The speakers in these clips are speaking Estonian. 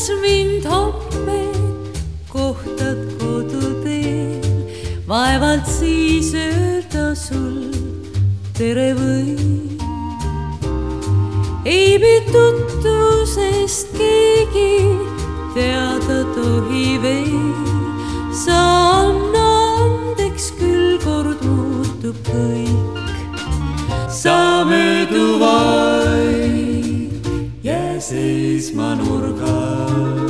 kas mind homme kohtad koduteel, vaevalt siis öelda sul tere või. Ei pea tutvusest keegi teada tohi veel, sa anna andeks, küll kord muutub kõik. Sa möödu vaid jää seisma nurgal,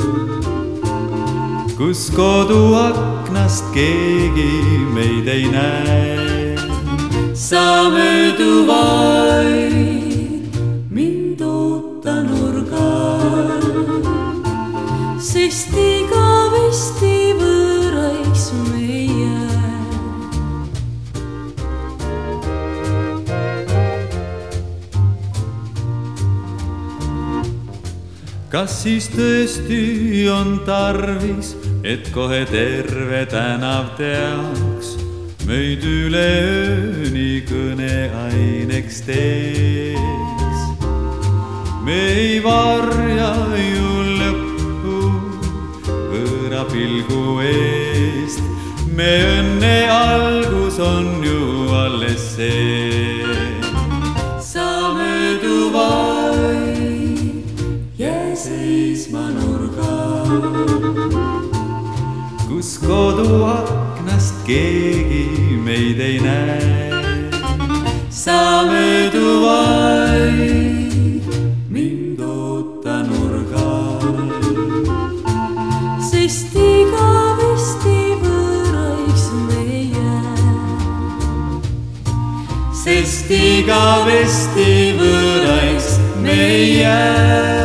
kus koduaknast keegi meid ei näe. Sa möödu vaid mind oota nurgal, sest igavesti võõraiks me ei jää. Kas siis tõesti on tarvis, et kohe terve tänav teaks, meid üleööni kõneaineks teeks? Me ei varja ju lõppu võõra pilgu eest, me õnne algus on ju alles see. Sa möödu vaid jää seisma nurgal, kus koduaknast keegi meid ei näe. Sa möödu vaid mind oota nurgal, sest igavesti võõraiks me ei jää. Sest igavesti võõraiks me ei jää.